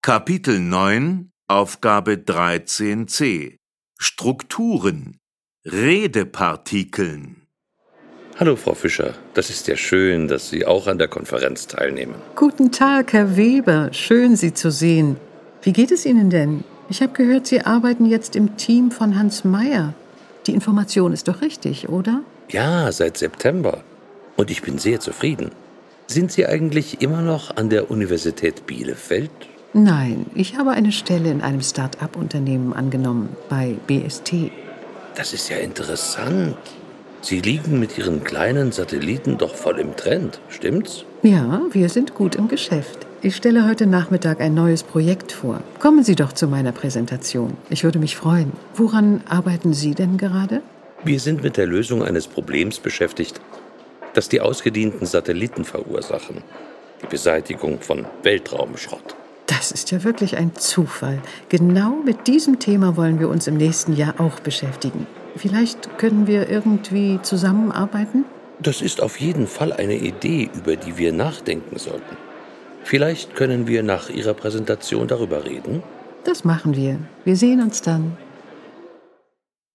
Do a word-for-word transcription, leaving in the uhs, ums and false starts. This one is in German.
Kapitel neun, Aufgabe dreizehn c. Strukturen. Redepartikeln. Hallo Frau Fischer, das ist ja schön, dass Sie auch an der Konferenz teilnehmen. Guten Tag, Herr Weber. Schön, Sie zu sehen. Wie geht es Ihnen denn? Ich habe gehört, Sie arbeiten jetzt im Team von Hans Meyer. Die Information ist doch richtig, oder? Ja, seit September. Und ich bin sehr zufrieden. Sind Sie eigentlich immer noch an der Universität Bielefeld? Nein, ich habe eine Stelle in einem Start-up-Unternehmen angenommen, bei B S T. Das ist ja interessant. Sie liegen mit Ihren kleinen Satelliten doch voll im Trend, stimmt's? Ja, wir sind gut im Geschäft. Ich stelle heute Nachmittag ein neues Projekt vor. Kommen Sie doch zu meiner Präsentation. Ich würde mich freuen. Woran arbeiten Sie denn gerade? Wir sind mit der Lösung eines Problems beschäftigt, das die ausgedienten Satelliten verursachen. Die Beseitigung von Weltraumschrott. Das ist ja wirklich ein Zufall. Genau mit diesem Thema wollen wir uns im nächsten Jahr auch beschäftigen. Vielleicht können wir irgendwie zusammenarbeiten? Das ist auf jeden Fall eine Idee, über die wir nachdenken sollten. Vielleicht können wir nach Ihrer Präsentation darüber reden? Das machen wir. Wir sehen uns dann.